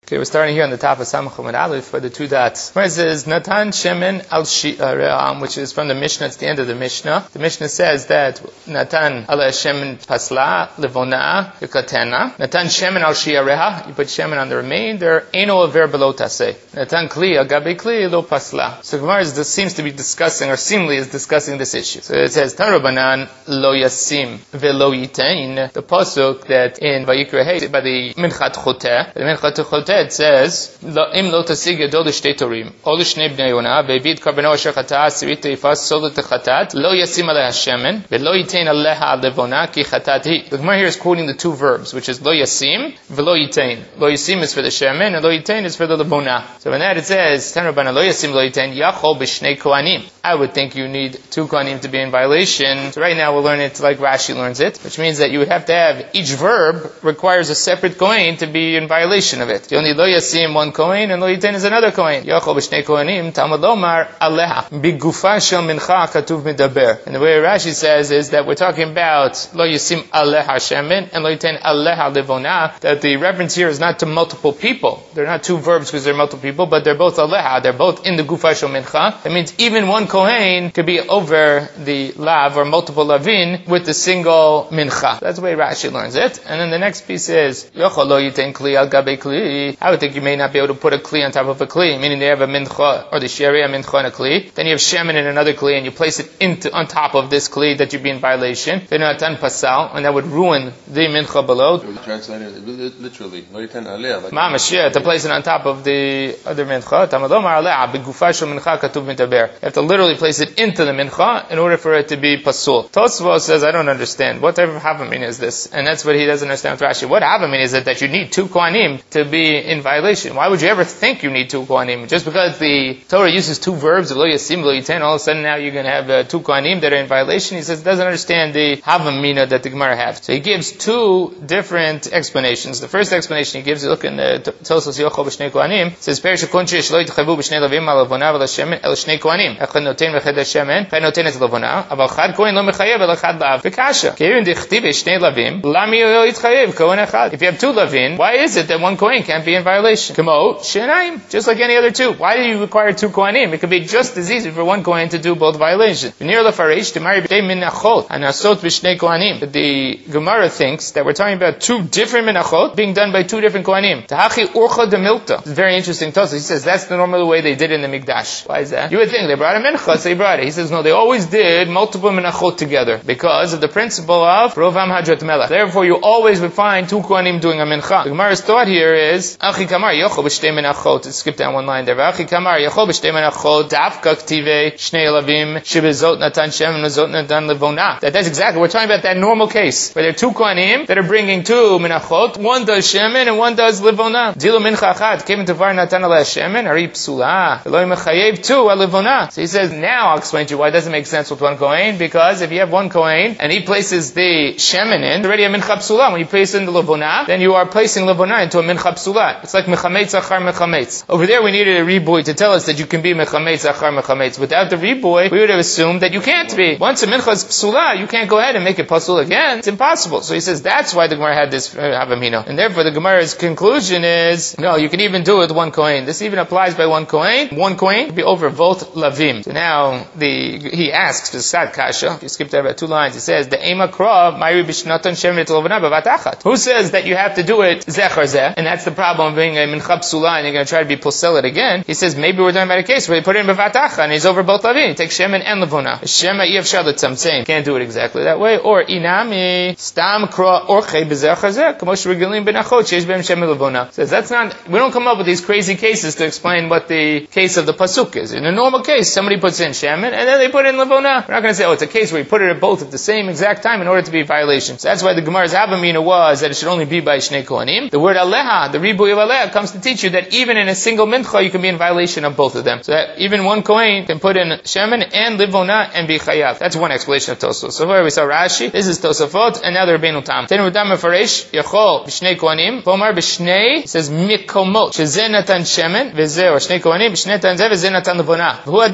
Okay, we're starting here on the top of Samach Amud Aleph for the 2 dots. Where it says Natan Shemen al Shi'aream, which is from the Mishnah. It's the end of the Mishnah. The Mishnah says that Natan ala Shemen pasla levona yukatena. Natan Shemen al Shi'areha. You put Shemen on the remainder. Eino aver below taseh. Natan Kli al gabe Kli lo pasla. So Gemara seems to be discussing, or seemingly is discussing this issue. So it says Tanrabanan lo yasim velo yitain. The pasuk that in Vayikra Hey by the Minchat Choteh. The Minchat Choteh it says Im lo tasig yadol shtei torim ol shnei bnei yonah ve'vid karbano asher chata asirit teifas solut chatat lo yasim aleh hashemen ve'lo yitain aleha levona ki chatat hi. The Gemara here is quoting the 2 verbs, which is lo yasim ve'lo yitain. Lo yasim is for the shemen and lo yitain is for the levona. So in that it says Tanrabanan lo yasim lo yitain yachol b'shnei kohanim. I would think you need 2 kohanim to be in violation. So right now we'll learn it like Rashi learns it, which means that you would have to have each verb requires a separate kohen to be in violation of it. You only lo yasim 1 kohen and lo yitain is another kohen. Yachol b'shnei kohanim Talmud lomar aleha bigufa shel mincha katuv medaber. And the way Rashi says is that we're talking about lo yasim aleha shemen and lo yitain aleha levona. That the reference here is not to multiple people. They're not 2 verbs because they're multiple people, but they're both aleha. They're both in the gufa shel mincha. That means even 1 kohen could be over the lav or multiple lavin with the single mincha. That's the way Rashi learns it. And then the next piece is Yochol lo yitain kli al gabe kli. I would think you may not be able to put a kli on top of a kli, meaning they have a mincha or the sharia mincha and a kli. Then you have shemen in another kli, and you place it on top of this kli that you'd be in violation. Then natan pasal, and that would ruin the mincha below. Translated literally, lo yitain aleh. Mamash, yeah, to place it on top of the other mincha. Tamadomar aleh begufa shel mincha katuv mitaber. You have to literally place it into the mincha in order for it to be pasul. Tosfos says, I don't understand. What type of havamin is this? And that's what he doesn't understand with Rashi. What havamin is it that you need 2 kohanim to be in violation? Why would you ever think you need 2 kohanim? Just because the Torah uses 2 verbs, lo yasim, lo yitain, all of a sudden now you're going to have 2 kohanim that are in violation? He says, doesn't understand the havamina that the Gemara has. So he gives 2 different explanations. The first explanation he gives, you look in the Tosos Yochol b'shnei kohanim, it says, Perish kontrish lo yitchavu b'shnei lavim al lavona v'la shemen el shnei kohanim. Echad noten v'chad shemen, chad noten et lavona, aval chad kohen lo mechayev el echad lav. V'kasha. Ke'evin dichtiv b'shnei lavim, lami lo yitchayev kohen echad. If you have 2 lavin, why is it that 1 kohen can't be in violation? Kamo shenaim, just like any other 2. Why do you require 2 kohanim? It could be just as easy for 1 kohen to do both violations. V'nir lefarish demari b'tei minachot anasot b'shnei kohanim. But the Gemara thinks that we're talking about 2 different minachot being done by 2 different kohanim. Tahachi urcha de milta. It's very interesting. Tosa, he says that's the normal way they did in the Mikdash. Why is that? You would think they brought a mincha, so they brought it. He says no, they always did multiple minachot together because of the principle of rovam hadrat melech. Therefore, you always would find 2 kohanim doing a mincha. The Gemara's thought here is achi kamar yochol b'shtei minachot. Let's skip down 1 line there. Achi kamar yochol b'shtei minachot dafka ktive shnei lavim shebezot natan shem and zot natan levona. That's exactly, we're talking about that normal case where there are 2 kohanim that are bringing 2 minachot. 1 does shemen and 1 does levona. Dilu mincha achad came into var natan ala shemen ari psula v'lo mechayev 2 al levona. So he says now I'll explain to you why it doesn't make sense with 1 kohen, because if you have 1 kohen and he places the shemen in, already a mincha psula. When you place in the levona, then you are placing levona into a mincha psula. It's like mechametz achar mechametz. Over there we needed a riboy to tell us that you can be mechametz achar mechametz. Without the riboy, we would have assumed that you can't be. Once a mincha is psula, you can't go ahead and make it pasul again. It's impossible. So he says that's why the Gemara had this havamina. And therefore the Gemara's conclusion is, no, you can even do it with 1 kohen. This even applies by 1 kohen. 1 kohen would be over both lavim. So now he asks the sad kasha. If you skip there about 2 lines, he says the ema krav mayri b'shnatan shemen tovana b'vat achat. Who says that you have to do it zechar zeh? And that's the problem of being a mincha psula and you're going to try to be posel it again. He says maybe we're talking about a case where you put it in b'vat achat and he's over both lavim. Take shemen and levona. Shema yevshar l'tzamtzem. Can't do it exactly that way. Or inami stam kra orchei b'zechar zeh k'mosh regilim benachot sheish b'hem shemen levona. Says that's not. We don't come up with these crazy cases to explain what the case of the pasuk is. In a normal case, somebody puts in shemen and then they put in levona. We're not going to say, oh, it's a case where you put it at both at the same exact time in order to be a violation. So that's why the Gemara's havamina was that it should only be by shnei kohanim. The word aleha, the ribuy of aleha, comes to teach you that even in a single mincha you can be in violation of both of them. So that even 1 kohen can put in shemen and levona and be chayav. That's one explanation of Tosfos. So here we saw Rashi. This is Tosafot, and now the Rabbeinu Tam. Ten Rudam Mefaresh Yachol b'shnei kohanim. Pomar b'shnei, it says mikomot shezeh natan shemen v'zeh or shnei kohanim b'shnei natan zeh v'zeh natan levona. Who adam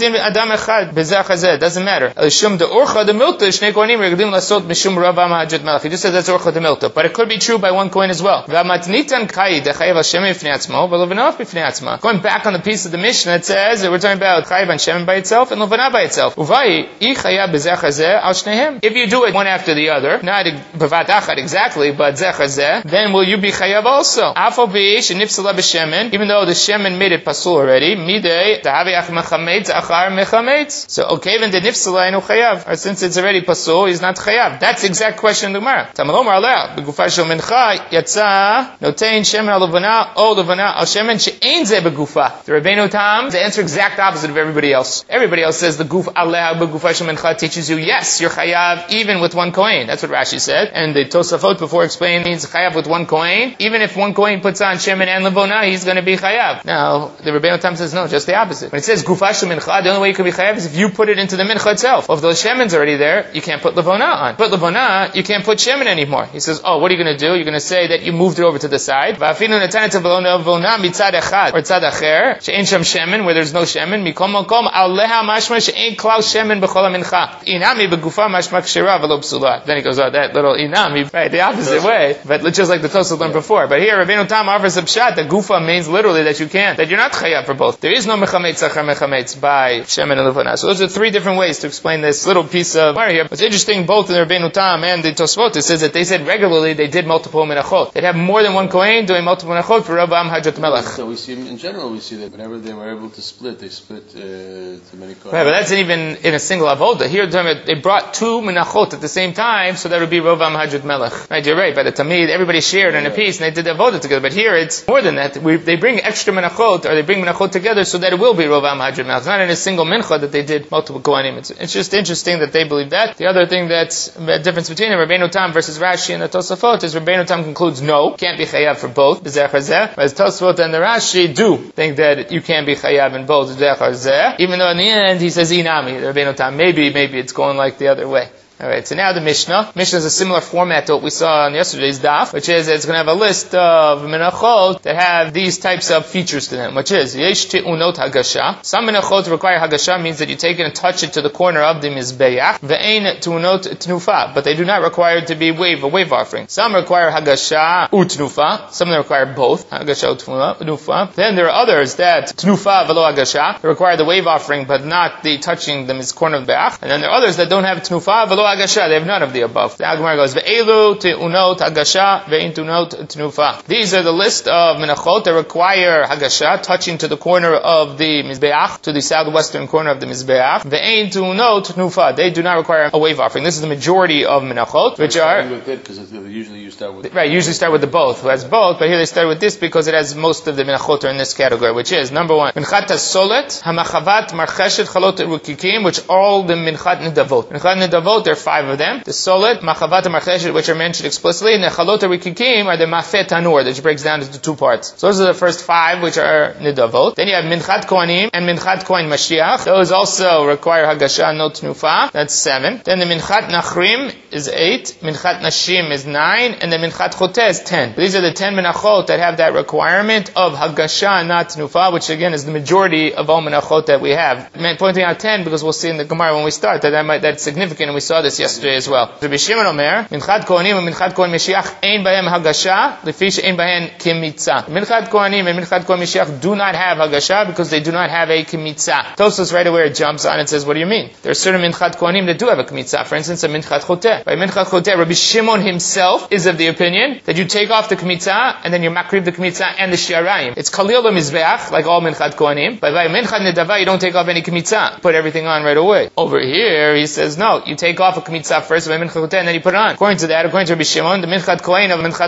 Adam echad bezeh chazeh. It doesn't matter. Shum de orcha de milta shnei kohanim regdim lasot mishum Rav Hajat Melech. He just said that's orcha de milta, but it could be true by one kohen as well. V'amatnitan kai dechayev Hashem b'fnei atzmo v'levanah b'fnei atzma. Going back on the piece of the Mishnah that says that we're talking about chayev on Shemin by itself and levanah by itself. Uvai ichayav bezeh chazeh al shnehem. If you do it one after the other, not b'vat achad exactly, but zeh chazeh, then will you be chayav also? Afal b'yish nifsala b'shemen, even though the shemen made it pasul already. Midei tahavi ach mechametz achar mechametz. So okay, then the nifsala inu chayav. Or since it's already pasul, he's not chayav. That's the exact question in the Gemara. Tamalom arleh begufa shel mincha yatsa notein shemen al levana o levana al shemen she'ein ze begufa. The Rabbeinu Tam, the answer exact opposite of everybody else. Everybody else says the guf aleh begufa shel mincha teaches you yes, you're chayav even with one kohen. That's what Rashi said. And the Tosafot before explaining means chayav with one kohen. Even if one kohen puts on shemen and levona, he's going to be chayav. Now the Rabbeinu Tam says no, just the opposite. When it says gufa shel mincha, the only way you can be chayav is if you put it into the mincha itself. If the shemen's already there, you can't put levona on. Put levona, you can't put shemen anymore. He says, oh, what are you going to do? You're going to say that you moved it over to the side. Va'afinu netanet levona mitzad echad or tzad acher she'ein sham shemen, where there's no shemen. Mikom makom aleha mashma she'ein klal shemen b'chol mincha. Inami begufa mashma kshira v'lo psula. Then he goes, oh, that little inami, right, the opposite way. But just like the Tosafot learned before. But here, Rabbeinu Tam offers a pshat that gufa means literally that you can't, that you're not chayav for both. There is no mechametz achar mechametz by shemen and levona. So those are three different ways to explain this little piece of Gemara here. What's interesting, both in the Rabbeinu Tam and the Tosafot, it says that they said regularly they did multiple menachot. They'd have more than one kohen doing multiple menachot for Rav Hajat Melech. So we see, in general, we see that whenever they were able to split, they split to many kohen. Right, but that's not even in a single avoda. Here, they brought two menachot at the same time, so that would be Rav Hajat Melech. Right, you're right. By the Tamid, everybody shared in a piece, and they did the avoda together. But here, it's more than that. They bring extra menachot, or they bring menachot together, so that it will be Rav Hajat Melech. It's not in a single mincha that they did multiple kohanim. It's just interesting that they believe that. The other thing that's the difference between Rabbeinu Tam versus Rashi and the Tosafot is Rabbeinu Tam concludes no, can't be chayav for both, b'zeh chazeh, whereas Tosafot and the Rashi do think that you can be chayav in both, b'zeh chazeh, even though in the end he says inami, Rabbeinu Tam, maybe it's going like the other way. Alright, so now the Mishnah. Mishnah is a similar format to what we saw on yesterday's daf, which is it's going to have a list of menachot that have these types of features to them, which is yesh te'unot hagasha. Some menachot require hagasha, means that you take it and touch it to the corner of the mizbeach. Ve'ein te'unot tnufa, but they do not require it to be a wave offering. Some require hagasha utnufa. Some of them require both hagasha utnufa. Then there are others that tnufa velo hagasha, they require the wave offering but not the touching the corner of the beach. And then there are others that don't have tnufa velo hagasha, they have none of the above. The Gemara goes, ve'elu te'unot hagasha ve'in te'unot tnufa. These are the list of menachot that require hagasha, touching to the corner of the mizbeach, to the southwestern corner of the mizbeach. Ve'in te'unot tnufa. They do not require a wave offering. This is the majority of menachot, which are usually you start with usually start with the both, who has both, but here they start with this because it has most of the menachot are in this category, which is number one, minchat hasolet, hamachavat marcheshet chalot rukikim, which are all the minchat nidavot. Minchat nidavot, there are 5 of them. The solet, machavat, and marcheshet, which are mentioned explicitly, and the chalot rikikim are the mafet tanur, which breaks down into 2 parts. So those are the first 5, which are nidavot. Then you have minchat kohanim and minchat kohen mashiach. Those also require hagasha, no tnufa. That's 7. Then the minchat nachrim is 8, minchat nashim is 9, and the minchat choteh is 10. These are the 10 menachot that have that requirement of hagasha, not tnufa, which again is the majority of all menachot that we have. I'm pointing out 10 because we'll see in the Gemara when we start that's significant, and we saw this yesterday as well. Rabbi Shimon Omer, minchat kohanim and minchat kohen mashiach ein bahem hagasha, lefi she'ein bahen kimitza. Minchat kohanim and minchat kohen mashiach do not have hagasha because they do not have a kimitza. Tosfos right away jumps on and says, what do you mean? There are certain minchat kohanim that do have a kimitza. For instance, a minchat choteh. By minchat choteh, Rabbi Shimon himself is of the opinion that you take off the kimitza and then you makrib the kimitza and the shiarayim. It's kalil mizbeach, like all minchat kohanim. But by minchat nedava, you don't take off any kimitza. Put everything on right away. Over here, he says, no, you take off a kimitza first, by minchat choteh, and then you put it on. According to that, according to Rabbi Shimon, the minchat kohen of minchat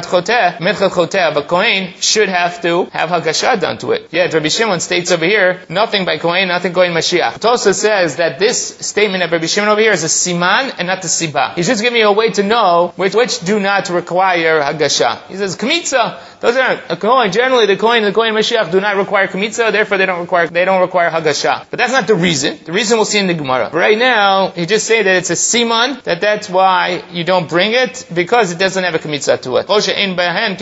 choteh of a kohen should have to have hagasha done to it. Yet Rabbi Shimon states over here, nothing by kohen, nothing kohen mashiach. Tosa says that this statement of Rabbi Shimon over here is a siman and not the siba. He's just giving you a way to know which do not require hagasha. He says kimitza. Those are a kohen. Generally, the kohen and the kohen mashiach do not require kimitza. Therefore, they don't require hagasha. But that's not the reason. The reason we'll see in the Gemara. But right now, he just say that it's a siman one, that's why you don't bring it, because it doesn't have a kmitza to it. If you don't have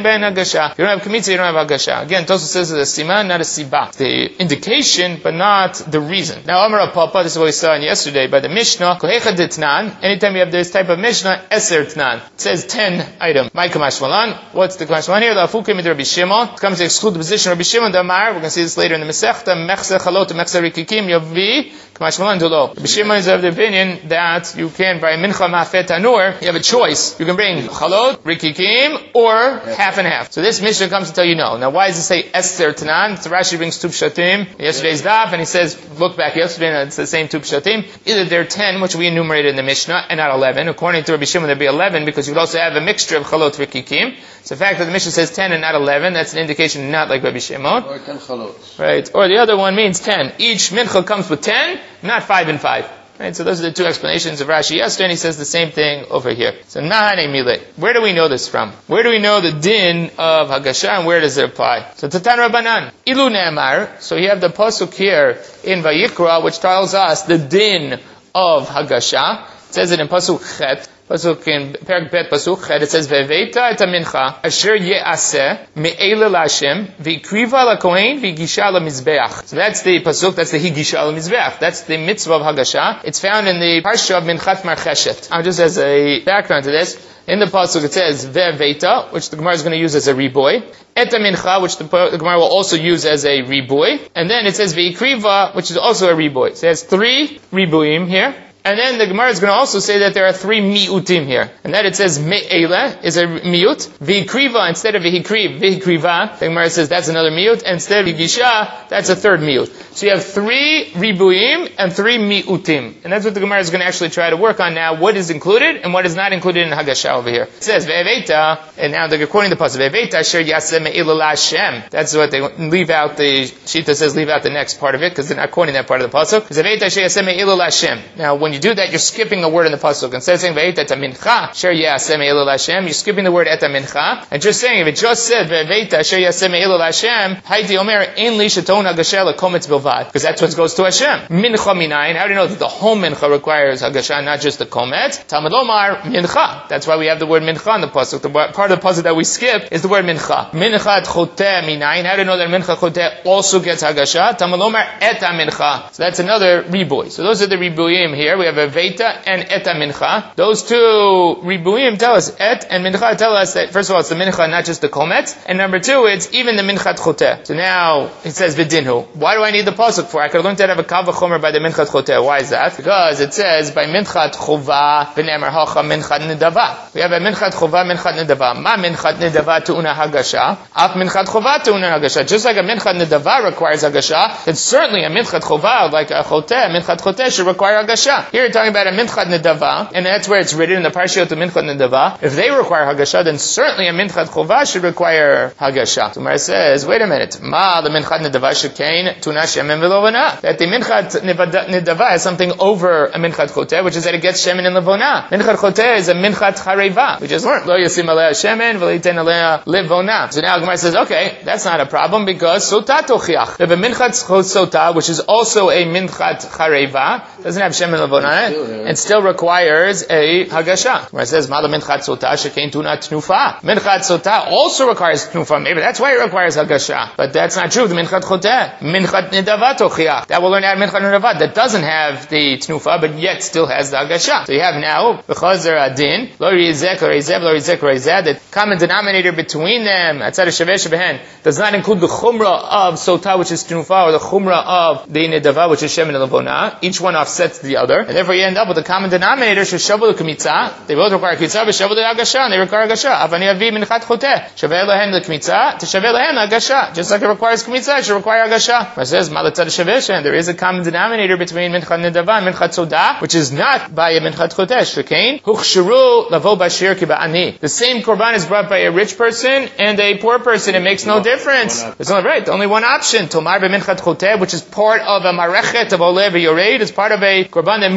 kmitza, you don't have hagasha. Again, Tosfos says it's a siman, not a siba. The indication, but not the reason. Now, Amar Papa, this is what we saw yesterday by the Mishnah. Kohecha ditnan. Anytime you have this type of Mishnah, eser tnan. It says 10 item. My kamashmalan. What's the kamashmalan here? Lafukim with Rabbi Shimon. It comes to exclude the position of Rabbi Shimon. Damar. We're going to see this later in the Masechta. Mechse chalot, mechse rikikim, yavi. Kamashmalan dulo. Rabbi Shimon is of the opinion that you can, by mincha ma'afet tanur, you have a choice. You can bring chalot, rikikim, or half and half. So this Mishnah comes to tell you no. Now, why does it say eser tnan? So Rashi brings two pshatim. Yesterday's daf, and he says, look back yesterday, and it's the same two pshatim. Either they're 10, which we enumerated in the Mishnah, and not 11. According to Rabbi Shimon, there'd be 11, because you would also have a mixture of chalot rikikim. So the fact that the Mishnah says 10 and not 11, that's an indication not like Rabbi Shimon. Or 10 chalot. Right. Or the other one means 10. Each mincha comes with 10, not 5 and 5. Right, so those are the two explanations of Rashi yesterday, and he says the same thing over here. So Nahane Mile. Where do we know this from? Where do we know the din of Hagasha, and where does it apply? So Tatan Rabbanan. Ilu Ne'amar. So you have the pasuk here in Vayikra, which tells us the din of Hagasha. It says it in pasuk Chet. Pasuk in Perek Bet Pasuk Chet, it says Ve'veita et mincha asher ye'aseh me'ele la'Hashem v'ikriva la'kohen v'higisha la'mizbeach. So that's the pasuk, that's the higisha la'mizbeach. That's the mitzvah of Hagasha. It's found in the parsha of Minchat Marcheshet. Now, just as a background to this, in the pasuk it says Ve'veita, which the Gemara is going to use as a riboy. Et mincha, which the Gemara will also use as a riboy. And then it says V'ikriva, which is also a riboy. So it has 3 riboyim here. And then the Gemara is going to also say that there are 3 mi'utim here. And that it says me'ele is a mi'ut. V'hikriva instead of v'hikriv, v'hikriva. The Gemara says that's another mi'ut. And instead of v'higisha, that's a third mi'ut. So you have 3 ribuyim and 3 mi'utim. And that's what the Gemara is going to actually try to work on now. What is included and what is not included in Hagasha over here. It says ve'eveita, and now they're quoting the pasuk, ve'eveita asher yaseh me'ele la'Hashem. That's what they leave out. The Shita says leave out the next part of it, because they're not quoting that part of the pasuk. Ve'eveita asher yaseh me'ele la'Hashem. Now, when you do that, you're skipping a word in the pasuk. Instead of saying ve'eita et mincha asher yaseh me'ele la'Hashem, you're skipping the word et mincha, and just saying, if it just said ve'eveita asher yaseh me'ele la'Hashem, haiti omer ein li sheton hagasha l'kometz bilvad, because that's what goes to Hashem. Mincha minayin. How do you know that the whole mincha requires hagasha, not just the kometz? Talmud Lomar mincha. That's why we have the word mincha in the pasuk. The part of the pasuk that we skip is the word mincha. Mincha choteh minayin. How do you know that mincha choteh also gets hagasha? Talmud Lomar eta mincha. So that's another riboy. So those are the ribuyim here. We have a veita and eta mincha. Those two ribuyim tell us, et and mincha tell us that, first of all, it's the mincha, not just the kometz. And number 2, it's even the minchat choteh. So now, it says vidinhu. Why do I need the pasuk for? I could have learned that I have a kav v'chomer by the minchat choteh. Why is that? Because it says, by minchat chova, v'ne'emar hacha minchat nidava. We have a minchat chova, minchat nidava. Ma minchat nidava tu'una hagasha. Af minchat chova tu'una hagasha. Just like a minchat nidava requires hagasha, then certainly a minchat chova, like a choteh, minchat choteh should require hagasha. Here you're talking about a minchat nidava, and that's where it's written in the parsha to minchat nidava. If they require hagasha, then certainly a minchat chova should require hagasha. So Mara says, wait a minute. Ma the minchat nidava shekain tuna shemen v'lovana. That the minchat nidava has something over a minchat choteh, which is that it gets shemen and levona. Minchat choteh is a minchat chareva. We just learned. Lo yasim alea shemen v'leiten alea levona. So now Gemara says, okay, that's not a problem, because sotah tochiach. If a minchat sotah, which is also a minchat chareva, doesn't have shemen and levona, and still requires a hagasha. Where it says, ma minchat sotah shekain tuna tnufa. Minchat sotah also requires tnufa. Maybe that's why it requires hagasha. But that's not true. The minchat choteh. Minchat nidava tochiach. That will learn out minchat nidava. That doesn't have the tnufa, but yet still has the hagasha. So you have now, b'chazer adin, lo yizek or yizev, lo yizek or yizeh, the common denominator between them, atzad shaveh shebehen, does not include the chumrah of sotah, which is tnufa, or the chumrah of the nidava, which is shemen and levona. Each one offsets the other. And therefore you end up with a common denominator, sheshavu l'kmitza. They both require kmitza, b'shavu l'hagasha, and they require hagasha. Avani avi minchat choteh. Shaveh lahem l'kmitza, teshaveh lahem l'hagasha. Just like it requires kmitza, it should require hagasha. It says, malatzad shaveh, and there is a common denominator between minchat nidava and minchat sodah, which is not by a minchat choteh. Shekain, huchsharu lavo bashir ki ba'ani. The same korban is brought by a rich person and a poor person. It makes no difference. It's only right. Only one option. Tomar b'minchat choteh, which is part of a marechet of oleh v'yored. It's part of a korban that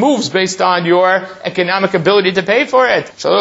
moves based on your economic ability to pay for it. That's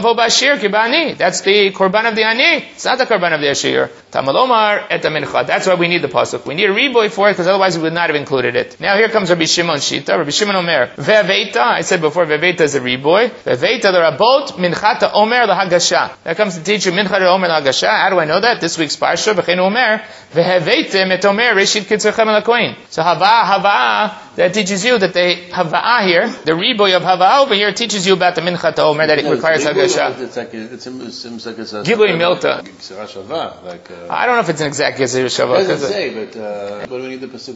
the korban of the ani. It's not the korban of the ashir. Tamalomar et mincha. That's why we need the pasuk. We need a riboy for it because otherwise we would not have included it. Now here comes Rabbi Shimon Shita. Rabbi Shimon Omer. Ve'veita. I said before, ve'veita is a riboy. Ve'veita l'rabot minchata omer l'hagasha. That comes to teach you minchata omer l'hagasha. How do I know that? This week's parsha. V'chein omer. Ve'veitem et omer reshit kitzurchem l'kohen. So hava, that teaches you that the hava'ah here, the riboy of hava'ah over here teaches you about the minchata omer that it requires hagasha. It seems like it's a Gilui milta. Like, I don't know if it's an exact Gezerah Shava. It doesn't say, but what do we need the pasuk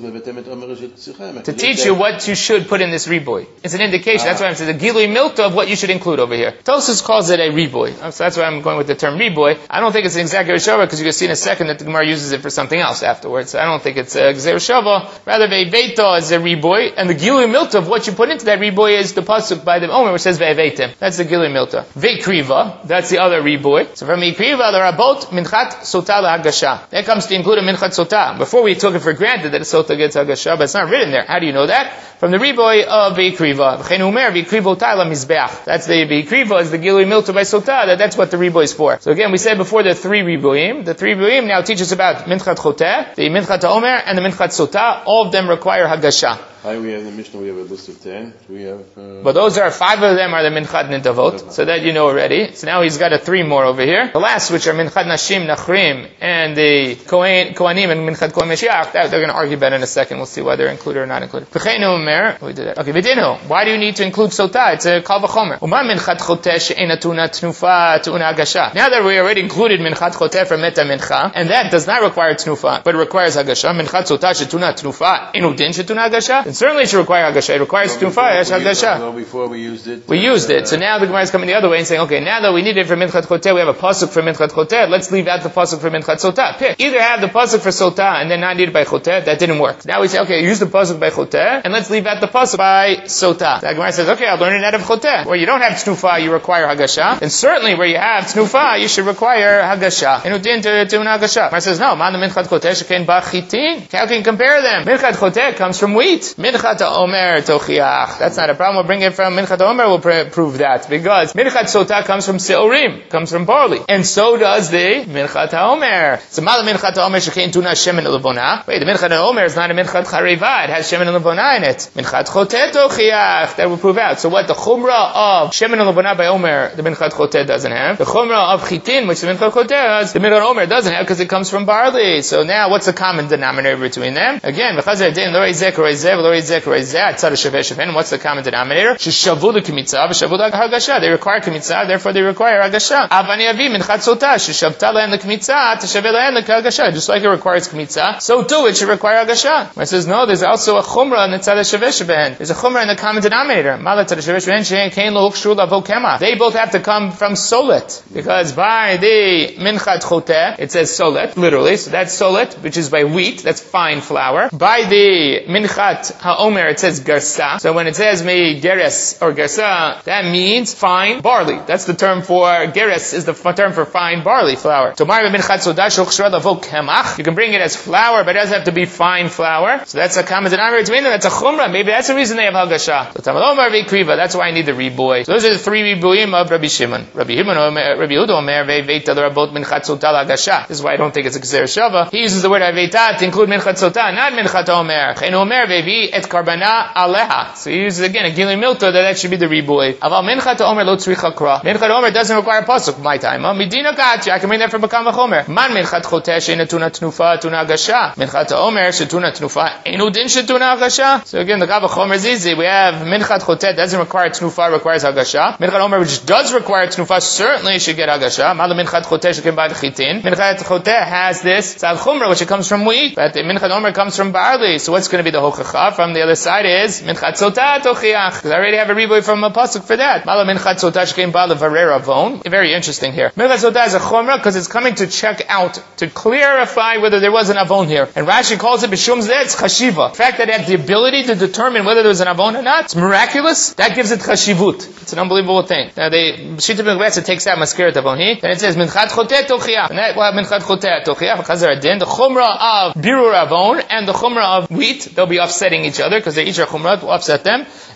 to teach you what you should put in this riboy. It's an indication. That's why I'm saying the Gilui milta of what you should include over here. Tosfos calls it a riboy. So that's why I'm going with the term riboy. I don't think it's an exact Gezerah Shava because you can see in a second that the Gemara uses it for something else afterwards. So I don't think it's a Gezerah Shava. Rather, ve'veita is a riboy, and the Gilui milta of what you put into that riboy is the pasuk by the Omer which says ve'veitem. That's the Gilui milta. Ve'kriva, that's the other riboy. So from Ikriva, the rabot minchat sotah l'hagasha. That comes to include a minchat sotah. Before we took it for granted that a sotah gets hagasha, but it's not written there. How do you know that? From the riboy of Ikriva. V'chein umer v'ikriva ta'la mizbeach. That's the Ikriva is the gilui milta by sotah. That's what the riboy is for. So again, we said before the three riboyim. The three riboyim now teach us about minchat choteh, the minchat omer, and the minchat sotah. All of them require hagasha. We have the Mishnah, we have a list of 10. We have, but those are, 5 of them are the Minchat Nidavot, so that you know already. So now he's got 3 more over here. The last, which are Minchat Nashim, Nachrim, and the Kohanim, and Minchat Kohen Mashiach, that they're going to argue about in a second. We'll see whether they're included or not included. V'cheinu Omer, we did that. Okay, V'dinu, why do you need to include Sotah? It's a Kal V'chomer. Uma Minchat Choteh she'ena tuna tnufa tuna hagasha. Now that we already included Minchat Choteh for Meta Mincha, and that does not require tnufa, but it requires hagasha. Minchat Sotah she'tuna tnufa, inu din she'tuna hagasha. And certainly it should require hagasha. It requires tnufa, hagasha. Before we used it. We used it. So now the Gemara is coming the other way and saying, okay, now that we need it for Minchat Choteh, we have a pasuk for Minchat Choteh, let's leave out the pasuk for Minchat Sotah. Pick. Either have the pasuk for Sotah and then not need it by Choteh, that didn't work. Now we say, okay, use the pasuk by Choteh, and let's leave out the pasuk by Sotah. The Gemara says, okay, I'll learn it out of Choteh. Where you don't have tnufa, you require hagasha. And certainly where you have tnufa, you should require hagasha. And udin to an hagasha. Gemara says, no, man the Minchat Choteh sheken bachitin. How can you compare them? Minchat Choteh comes from wheat. Minchat Omer tochiach. That's not a problem. We'll bring it from Minchat Omer. We'll prove that because Minchat Sotah comes from seorim, comes from barley, and so does the Minchat Omer. So Mal Minchat Omer shekein tuna shemen levona. Wait, the Minchat Omer is not a Minchat Chareva. It has shemen levona in it. Minchat Choteh tochiach. That will prove out. So what the chumrah of shemen levona by Omer, the Minchat Choteh doesn't have. The chumrah of chitin, which the Minchat Choteh has, the Minchat Omer doesn't have because it comes from barley. So now, what's the common denominator between them? Again, what's the common denominator? They require kmitza, therefore they require hagasha. Just like it requires kmitza, so too it should require hagasha. It says no, there's also a chumrah in the tzad sheveh. There's a chumrah in the common denominator. They both have to come from solet, because by the minchat choteh it says solet, literally, so that's solet, which is by wheat, that's fine flour. By the minchat haomer it says garsa. So when it says me geres or garsa, that means fine barley. That's the term for geres, is the term for fine barley flour. You can bring it as flour, but it doesn't have to be fine flour. So that's a common denominator between them. That's a chumrah. Maybe that's the reason they have hagasha. So tamalomar v'kriva. That's why I need the riboy. So those are the 3 riboyim of Rabbi Shimon. Rabbi Yehuda Omer ve'veita l'rabot minchat sotah l'hagasha. This is why I don't think it's a Gezerah Shava. He uses the word ve'veita to include minchat sotah, not minchat omer. Chen omer ve'vi et karbana aleha. So he uses again a gilui milta that should be the riboy. Aval minchat omer lo tzricha kra. Minchat omer doesn't require pasuk. My time. Medina gotcha. I can bring that from Bakam v'chomer. Man minchat choteh she'ena tuna tnufa tuna hagasha. Minchat omer she'tuna tnufa enu din she'tuna hagasha. So again, the Gav v'chomer is easy. We have minchat choteh doesn't require tnufa, requires hagasha. Minchat omer which does require tnufa certainly should get hagasha. Mal minchat choteh she'ken bad chitin. Minchat choteh has this tzad chumra which it comes from wheat, but the minchat omer comes from barley. So what's going to be the hochacha from the other side is minchat sotah tochiach. Because I already have a riboy from a pasuk for that. Mal minchat sotah she'ken bad levarera von. Very interesting here. Minchat sotah is a chumra because it's coming to check out, to clarify whether there was an avon here. And Rashi calls it b'shum zeh, it's chashiva. The fact that it has the ability to determine whether there was an avon or not, it's miraculous. That gives it chashivut. It's an unbelievable thing. Now the Shita ben Gretz takes out maskeret avoni, then it says minchat choteh tochiach. And that will have minchat choteh tochiach because adin. The chumra of birur avon and the chumra of wheat, they'll be offsetting each other because they each are chumra, will offset them.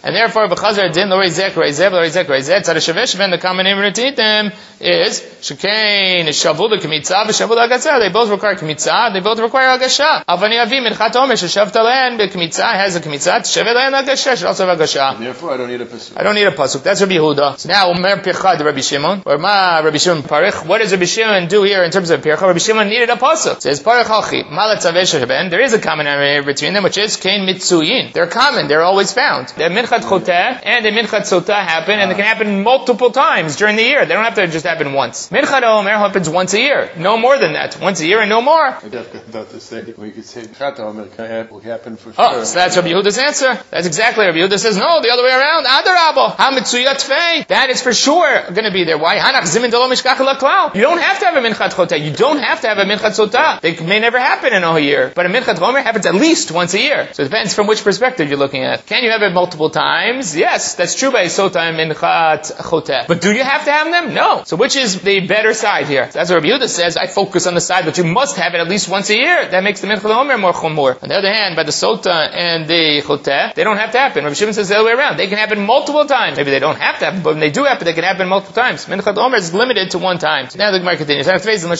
And therefore, b'chazar din lo reizek reizek lo reizek reizek tzad shevesh ben the common name retitim is shekain shavul k'mitzah v'shavul agasha. They both require k'mitzah. They both require agasha. Avani avi minchat omer sheshavta lehan b'k'mitzah has a k'mitzah. Shevet lehan agasha should also have agasha. Therefore, I don't need a pasuk. I don't need a pasuk. That's Rabbi Yehuda. So now Omer Pircha Rabbi Shimon or Ma Rabbi Shimon Parich. What does Rabbi Shimon do here in terms of Pircha? Rabbi Shimon needed a pasuk. It says Parich Halchi Malat Zavesh Sheben. There is a common area between them, which is Kain Mitzuyin. They're common. They're always found. The Minchat Choteh and the Minchat Sotah happen, and they can happen multiple times during the year. They don't have to just happen once. Minchat Omer happens once a year. No more than that. Once a year and no more. I was about to say, we could say Minchat Omer will happen for sure. Oh, so that's Rabbi Yehuda's answer. That's exactly Rabbi Yehuda says. No, the other way around. Adarabah. HaMitzuyat Fei. That is for sure going to be there. Why? Hanach Zimin Delo Mishkach Laklal. You don't have to have a Minchat Choteh. You don't have to have a Minchat Sotah. They may never happen in a whole year. But a Minchat Omer happens at least once a year. So it depends from which perspective you're looking at. Can you have it multiple times? Yes, that's true by Sotah and Minchat Choteh. But do you have to have them? No. So which is the better side here? So that's what Rabbi Yehuda says. I focus on the side that you must have it at least once a year. That makes the Minchat Omer more chumur. On the other hand, by the Sotah and the Choteh, they don't have to happen. Rabbi Shimon says the other way around. They can happen multiple times. Maybe they don't have to happen, but when they do happen, they can happen multiple times. Minchat Omer is limited to one time. So now the Gemara continues.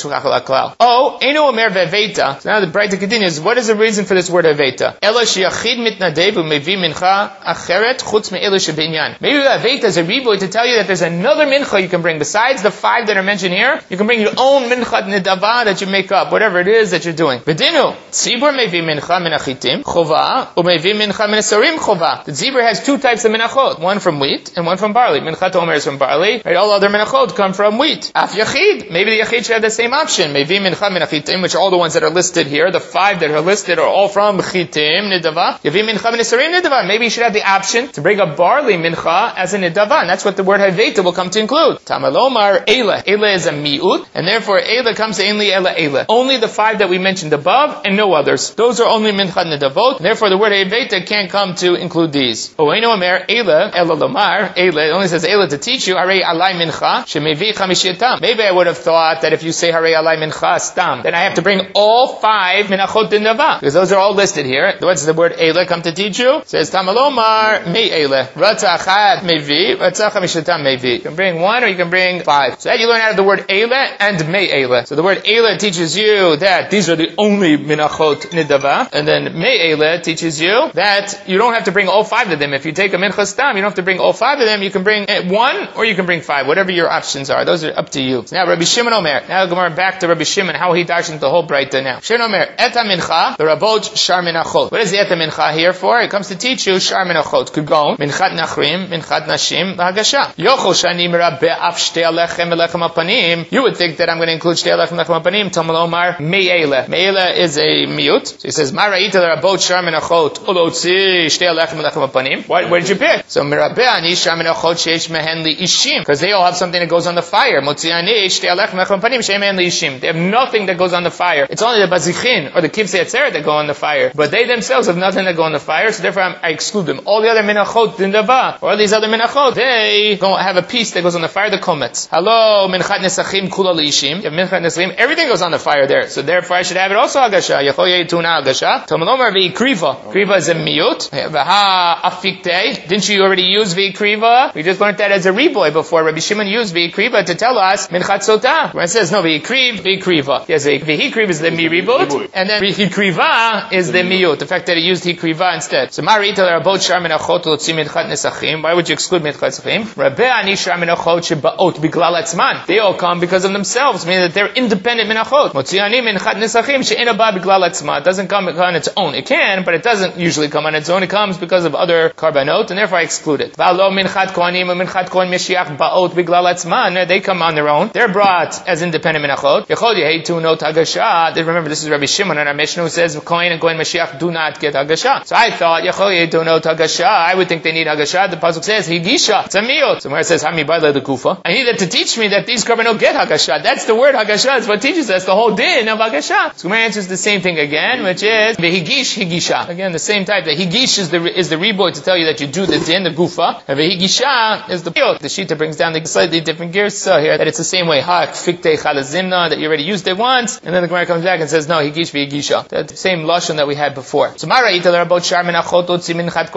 Oh, Einu Omer Veveta. So now the Braita continues. What is the reason for this word Veveta? Ela sheyachid mitnadev umevi mincha acheret chutz me'elu shebinyan. Maybe Veveta is a riboy to tell you that there's another mincha you can bring besides the 5 that are mentioned here. You can bring your own minchat nidava that you make up, whatever it is that you're doing. V'dinu tzibur mevi mincha min achitim chova umevi mincha min asarim chova. The zebra has 2 types of minachot, one from wheat and one from barley. Minchat Omer is from barley, right? All other minachot come from wheat. Af yachid, maybe the yachid should have the same option. Maybe mincha min achitim, which are all the ones that are listed here. The 5 that are listed are all from chitim nidava. Yavi mincha min asarim nidava. Maybe you should have the option to bring a barley mincha as a nidava, and that's what the word haveta will come to include. Tamalomar eila. Eila is a mi'ut, and therefore eila comes to ainli ela eila. Only the 5 that we mentioned above, and no others. Those are only minchat nidavot. Therefore, the word haveta can't come to include these. Oeino Omer eila ela lomar eila. It only says eila to teach you. Harei alai mincha shemevi chamishiyatam. Maybe I would have thought that if you say harei alai mincha stam, then I have to bring all 5 minachot nidava, because those are all listed here. What's the word eila come to teach you? It says tamalomar me eila ratza achad mevi ratza chamishiyatam mevi. You can bring 1 or you can bring 5. So that you learn out of the word eila and me eila. So the word eila teaches you that these are the only minachot nidava, and then me eila teaches you that you don't have to bring all 5 of them. If you take a mincha stam, you don't have to bring all 5 of them. You can bring 1 or you can bring 5, whatever your options are. Those are up to you. So now Rabbi Shimon Omer. Now Gemara back to Rabbi Shimon, how he darshans the whole Braita now. Shimon Omer, eta mincha, the rabot shar minachot. What is the eta mincha here for? It comes to teach you shar minachot. Kugon, minchat nachrim, minchat nashim, v'hagasha. Yochol shani mira be'af shtei alechem v'lechem apanim. You would think that I'm going to include shtei alechem v'lechem apanim. Talmud Omar, me'ela. Me'ela is a miut. So he says, ma ra'ita the rabot shar minachot, ulotzi shtei alechem v'lechem apanim. Where did you pick? So mirabeh ani shar minachot sheish mehen li ishim. Because they all have something that goes on the fire. Motzi ani shtei alechem v'lechem apanim shei mehen li ishim. They have nothing that goes on the fire. It's only the bazichin or the kivsei atzeret that go on the fire. But they themselves have nothing that go on the fire, so therefore I exclude them. All the other minachot dindava, or all these other minachot, they don't have a piece that goes on the fire, the komets. Hello, minchat nesachim kula liishim. You have minchat nesachim, everything goes on the fire there. So therefore I should have it also agasha. Yachol yeituna agasha. Talmud v'ikriva. Kriva is a miyut. V'ha afiktei. Didn't you already use v'ikriva? We just learned that as a reboy before. Rabbi Shimon used v'ikriva to tell us minchat sotah. Where it says no v'ikriva. Yes, v'hikriv is the miribut, and then v'hikriva is the miyut. The fact that he used hikriva instead. So marita rabot shar minachot l'tzi minchat nesachim. Why would you exclude minchat nesachim? Rabeh ani shar minachot shebaot biglal atzman. They all come because of themselves, meaning that they're independent minachot. Motzi ani minchat nesachim she'ena ba biglal atzman. It doesn't come on its own. It can, but it doesn't usually come on its own. It comes because of other karbanot, and therefore I exclude it. V'alo minchat kohanim and minchat kohen meshiach baot biglal atzman. They come on their own. They're brought as independent minachot. Yechol yehetu not hagasha. Remember, this is Rabbi Shimon and our Mishnah who says kohen and kohen meshiach do not get hagasha. So I thought yechol yehetu not hagasha. I would think they need hagasha. The pasuk says higisha. It's a miyot. So where it says hami ba'le the kufa, I needed to teach me that these karbanot get hagasha. That's the word hagasha. It's what teaches us the whole din of hagasha. So my answer is the same thing again, which is vehigish higisha. Again, the same type. The higish is the reboy to tell you that you do the din, the gufa, and vehigisha is the piyot. The shita brings down the slightly different gears here that it's the same way. Ha fiktei chalazimna, that you already used it once, and then the Gemara comes back and says no, higish vehigisha. That's the same lashon that we had before. So mara'ita l'rabot shar minachot utzi minchat kohanim minchat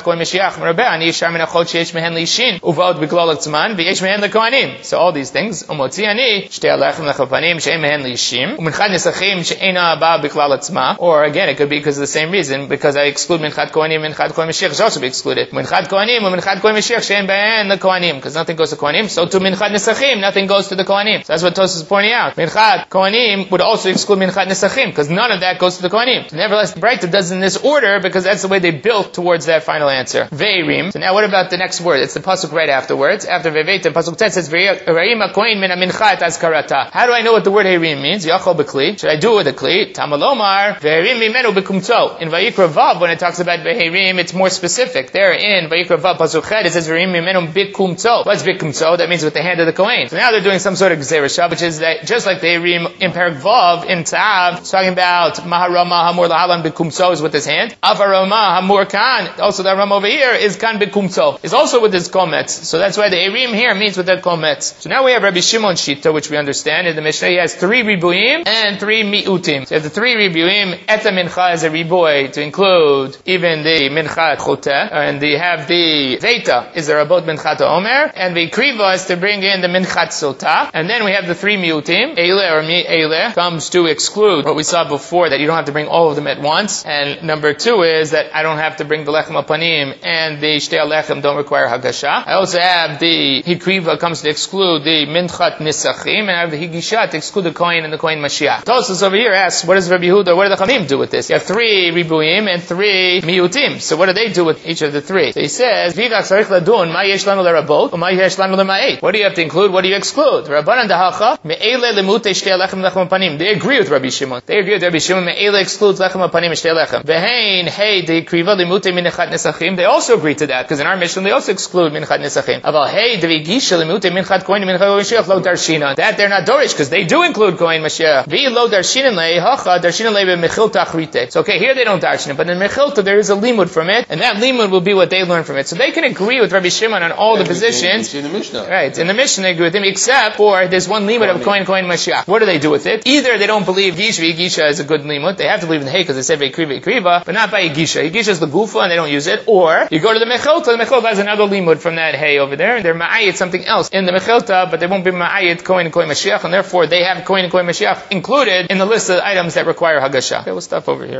kohen Mashiach merabeh ani yishar min achot sheyesh mehen lishin uvod beglal tzman v'yesh mehen lekohanim. So all these things. Umotzi ani shtei alechem lechapanim she'en mehen lishim u'minchat nesachim she'ena ba beglal tzma. Or again, it could be because of the same reason, because I exclude minchat kohanim, minchat kohen Mashiach should also be excluded. Minchat kohanim u'minchat kohen Mashiach she'en behen lekohanim, because nothing goes to kohanim. So to minchat nesachim, nothing goes to the kohanim. So that's what Tosfos is pointing out. Minchat kohanim would also exclude minchat nesachim, because none of that goes to the kohanim. So nevertheless, the Breita does in this order because that's the way they built towards that final answer. Veirim. So now what about the next word? It's the pasuk right afterwards. After Veivetim, pasuk 10 says Veirim hakohen min minchat azkarata. How do I know what the word Heirim means? Yachol bekli. Should I do it with a kli? Tamalomar Veirim mimenu bekumto. In Vayikra Vav, when it talks about Veirim, it's more specific. There in Vayikra Vav pasuk chet, it says Veirim mimenu bekumto. What's bekumto? That means with the hand of the kohen. So now they're doing some sort of gzerah, which is that just like the Heirim in Parak Vav in Tzav, it's talking about Maharama Hamur Lahalan bekumto is with his hand. Avarama Hamur Kan, also the Ram over here is Kan bekumto, is also with his kometz. So that's why the Heirim here means with that kometz. So now we have Rabbi Shimon Shita, which we understand in the Mishnah. He has 3 ribuyim and 3 miutim. So you have the 3 ribuyim, eta mincha is a riboy to include even the minchat choteh, and they have the veta is the rabot minchat omer, and the kriva is to bring in the minchat sota, and then we have the 3 miutim, eile or mi eile, comes to exclude what we saw before, that you don't have to bring all of them at once, and number 2 is that I don't have to bring the lechem apanim, and the shtei alechem don't require hagasha. I also have the hikriva comes to exclude the minchat nisachim, and I have the higisha to exclude the kohen and the kohen Mashiach. Tosfos over here asks, what does Rabbi Yehuda, what do the Chachamim do with this? You have 3 ribuyim and 3 miutim. So what do they do with each of the 3? So he says, Vivak sarich ladun, ma yesh lanu lerabot, ma yesh lanu lema'et. What do you have to include? What do you exclude? Rabbanan dahacha, me'ele lemute shtei alechem lechem apanim. They agree with Rabbi Shimon. They agree with Rabbi Shimon, me'ele excludes lechem apanim and shtei alechem. Vehein, hey, de kriva lemute minchat nesachim. They also agree to that, because in our mission they also exclude minchat nesachim. Aval, hey, de vigisha lemute minchat kohen minchat Mashiach lo darshina. That they're not dorish, because they do include kohen Mashiach. Vi lo darshinan le hacha, darshinan le b'mechilta achrite. So okay, here they don't darshin it, but in mechilta there is a limud from it, and that limud will be what they learn from it. So they can agree with Rabbi Shimon on all the positions. In the Mishnah. Right, in the Mishnah they agree with him, except for there's one limud of kohen Mashiach. What do they do with it? Either they don't believe Gisha is a good limud, they have to believe in the hay because they said Vekriva, but not by Gisha. Gisha is the gufa and they don't use it. Or you go to the mechilta has another limud from that hay over there, and they're ma'ayit something else in the mechilta, but they won't be ma'ayit kohen Mashiach, and therefore they have kohen Mashiach included in the list of items that require hagasha. Okay, we'll stop over here.